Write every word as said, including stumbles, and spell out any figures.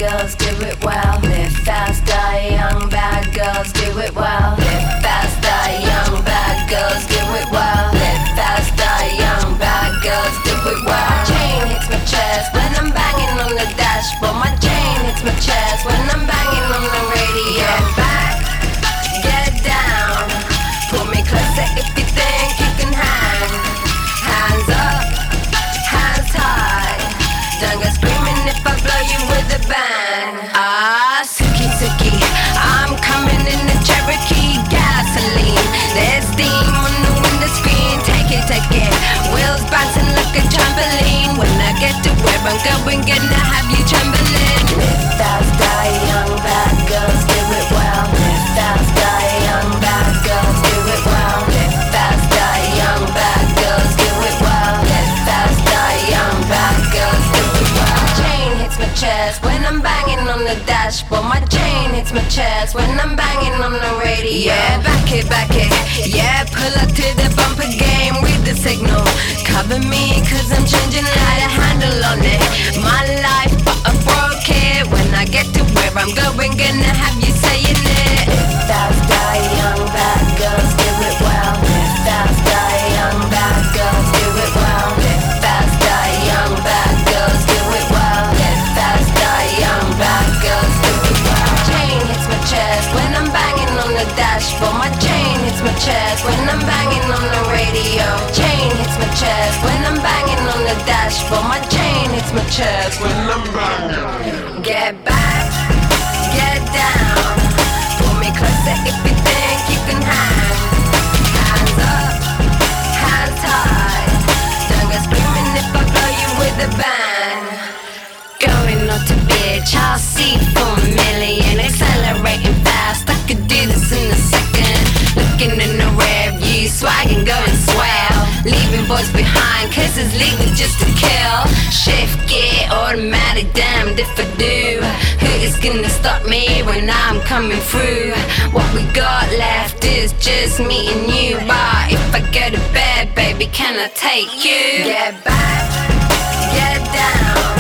girls do it well. Live fast, die young, bad girls do it well. Live fast, die young, bad girls do it well. Live fast, die young, bad girls do it well. My chain hits my chest when I'm banging on the dashboard. My chain hits my chest when I'm banging on the radio. Get back, get down, pull me closer if you think you can hang. Hands up, hands high, don't go screaming if I blow you with a bang. Ah, Suki Suki, I'm coming in the Cherokee gasoline. There's steam on the window screen, take it, take it. Wheels bouncing like a trampoline. When I get to where I'm going, gonna have you trembling. Live fast, die young, bad girls do it well. Live fast, die young, bad girls do it well. Live fast, die young, bad girls do it well. Live fast, die young, bad girls do it well. My chain hits my chest when I'm banging on the dashboard. My chain hits my chest when I'm banging on the radio. Yeah, back it, back it. Yeah, pull up to the bumper game, read the signal. Cover me cause I'm changing light, a handle on it. My life, but I broke it. When I get to where I'm going, gonna have you saying it. Live fast, die young, bad girls do it well. Live fast, die young, bad girls do it well. Live fast, die young, bad girls do it well. Live fast, die young, bad girls do it well. My chain hits my chest when I'm banging on the dashboard. My chain hits my chest when I'm banging on the radio. Chain hits my chest when I'm banging on the dashboard. My chain hits my chest when I'm banging. Get back, get down, pull me closer if you think you can hang. Hands up, hands high, don't go screaming if I blow you with a bang. Going on to bitch, I'll see for a million. Accelerating fast, I could do this in a second. Looking in the rear view, swagging, going swell. Leaving boys behind, cause it's legal just to kill. Shift gear, automatic, damned if I do. Who is gonna stop me when I'm coming through? What we got left is just me and you. But if I go to bed, baby, can I take you? Get back, get down,